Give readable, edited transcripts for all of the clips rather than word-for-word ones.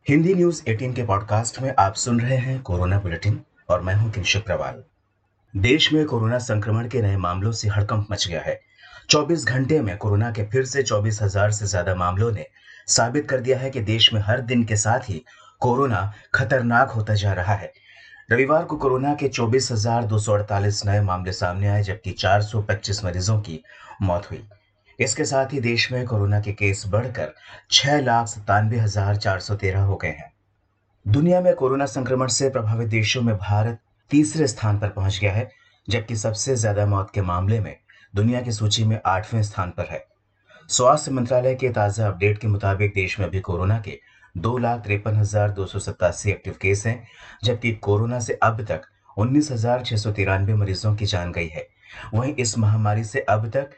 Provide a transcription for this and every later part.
Hindi news 18 के podcast में आप सुन रहे हैं कोरोना बुलेटिन और मैं हूं किंशक प्रवाल। देश में कोरोना संक्रमण के नए मामलों से हड़कंप मच गया है। 24 घंटे में कोरोना के फिर से 24,000 से ज्यादा मामलों ने साबित कर दिया है कि देश में हर दिन के साथ ही कोरोना खतरनाक होता जा रहा है। रविवार को कोरोना के 24,248 नए मामले सामने आए, जबकि 425 मरीजों की मौत हुई। इसके साथ ही देश में कोरोना के केस बढ़कर 6,97,413 हो गए हैं। दुनिया में कोरोना संक्रमण से प्रभावित देशों में भारत तीसरे स्थान पर पहुंच गया है, जबकि सबसे ज्यादा मौत के मामले में दुनिया की सूची में 8वें स्थान पर है। स्वास्थ्य मंत्रालय के ताजा अपडेट के मुताबिक देश में अभी कोरोना के 2,53,287 एक्टिव केस हैं, जबकि कोरोना से अब तक 19,693 मरीजों की जान गई है। वहीं इस महामारी से अब तक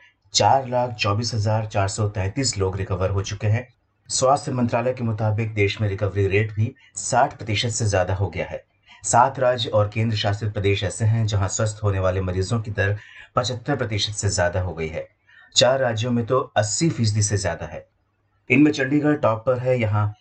4,24,433 लोग रिकवर हो चुके हैं। स्वास्थ्य मंत्रालय के मुताबिक देश में रिकवरी रेट भी 60% से ज्यादा हो गया है। 7 राज्य और केंद्र शासित प्रदेश ऐसे हैं जहां स्वस्थ होने वाले मरीजों की दर 75% से ज्यादा हो गई है। 4 राज्यों में तो 80% से ज्यादा है। इनमें चंडीगढ़ टॉप पर है, यहाँ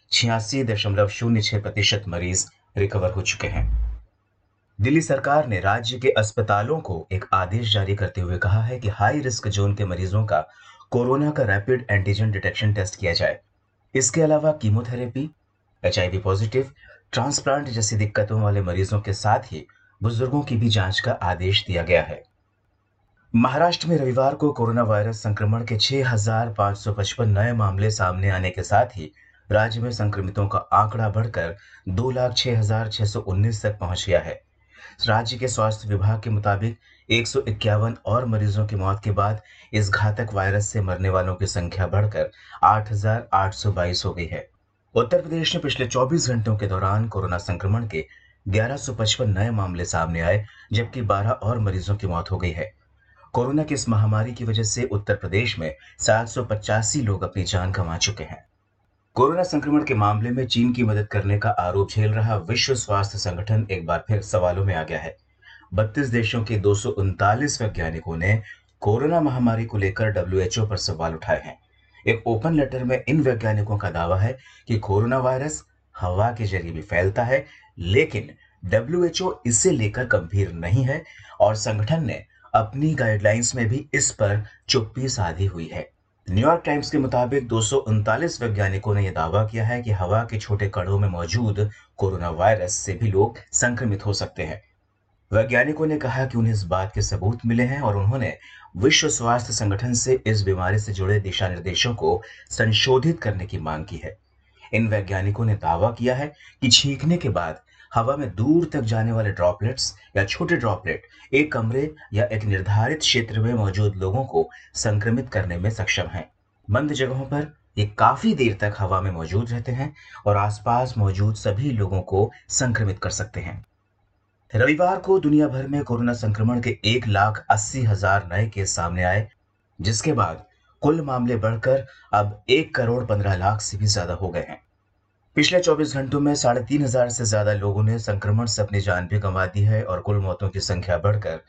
86.06% मरीज रिकवर हो चुके हैं। दिल्ली सरकार ने राज्य के अस्पतालों को एक आदेश जारी करते हुए कहा है कि हाई रिस्क जोन के मरीजों का कोरोना का रैपिड एंटीजन डिटेक्शन टेस्ट किया जाए। इसके अलावा कीमोथेरेपी, एचआईवी पॉजिटिव, ट्रांसप्लांट जैसी दिक्कतों वाले मरीजों के साथ ही बुजुर्गों की भी जांच का आदेश दिया गया है। महाराष्ट्र में रविवार को कोरोना वायरस संक्रमण के 6,555 नए मामले सामने आने के साथ ही राज्य में संक्रमितों का आंकड़ा बढ़कर 2,06,619 तक पहुंच गया है। राज्य के स्वास्थ्य विभाग के मुताबिक 151 और मरीजों की मौत के बाद इस घातक वायरस से मरने वालों की संख्या बढ़कर 8,822 हो गई है। उत्तर प्रदेश में पिछले 24 घंटों के दौरान कोरोना संक्रमण के 1,155 नए मामले सामने आए, जबकि 12 और मरीजों की मौत हो गई है। कोरोना की इस महामारी की वजह से उत्तर प्रदेश में 785 लोग अपनी जान गंवा चुके हैं। कोरोना संक्रमण के मामले में चीन की मदद करने का आरोप झेल रहा विश्व स्वास्थ्य संगठन एक बार फिर सवालों में आ गया है। 32 देशों के 239 वैज्ञानिकों ने कोरोना महामारी को लेकर डब्ल्यूएचओ पर सवाल उठाए हैं। एक ओपन लेटर में इन वैज्ञानिकों का दावा है कि कोरोना वायरस हवा के जरिए भी फैलता है, लेकिन डब्ल्यूएचओ इसे लेकर गंभीर नहीं है और संगठन ने अपनी गाइडलाइंस में भी इस पर चुप्पी साधी हुई है। न्यूयॉर्क टाइम्स के मुताबिक 239 वैज्ञानिकों ने यह दावा किया है कि हवा के छोटे कणों में मौजूद कोरोना वायरस से भी लोग संक्रमित हो सकते हैं। वैज्ञानिकों ने कहा कि उन्हें इस बात के सबूत मिले हैं और उन्होंने विश्व स्वास्थ्य संगठन से इस बीमारी से जुड़े दिशा निर्देशों को संशोधित करने की मांग की है। इन वैज्ञानिकों ने दावा किया है कि छींकने के बाद हवा में दूर तक जाने वाले ड्रॉपलेट्स या छोटे ड्रॉपलेट एक कमरे या एक निर्धारित क्षेत्र में मौजूद लोगों को संक्रमित करने में सक्षम हैं। बंद जगहों पर ये काफी देर तक हवा में मौजूद रहते हैं और आसपास मौजूद सभी लोगों को संक्रमित कर सकते हैं। रविवार को दुनिया भर में कोरोना संक्रमण के 1,80,000 नए केस सामने आए, जिसके बाद कुल मामले बढ़कर अब 1,15,00,000 से भी ज्यादा हो गए हैं। पिछले 24 घंटों में 3,500 से ज्यादा लोगों ने संक्रमण से अपनी जान भी गंवा दी है और कुल मौतों की संख्या बढ़कर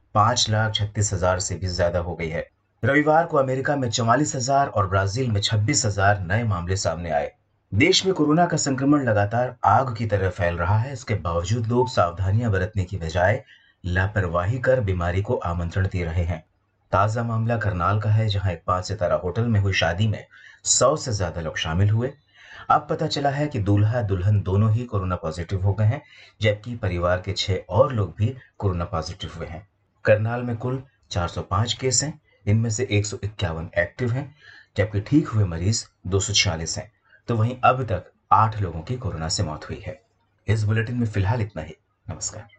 5,36,000 से भी ज्यादा हो गई है। रविवार को अमेरिका में 44,000 और ब्राजील में 26,000 नए मामले सामने आए। देश में कोरोना का संक्रमण लगातार आग की तरह फैल रहा है। इसके बावजूद लोग सावधानियां बरतने की बजाय लापरवाही कर बीमारी को आमंत्रण दे रहे हैं। ताजा मामला करनाल का है, जहां एक 5 सितारा होटल में हुई शादी में 100 से ज्यादा लोग शामिल हुए। अब पता चला है कि दूल्हा दुल्हन दोनों ही कोरोना पॉजिटिव हो गए हैं, जबकि परिवार के 6 और लोग भी कोरोना पॉजिटिव हुए हैं। करनाल में कुल 405 केस हैं, इनमें से 151 एक्टिव हैं, जबकि ठीक हुए मरीज 246 हैं। तो वहीं अब तक 8 लोगों की कोरोना से मौत हुई है। इस बुलेटिन में फिलहाल इतना ही। नमस्कार।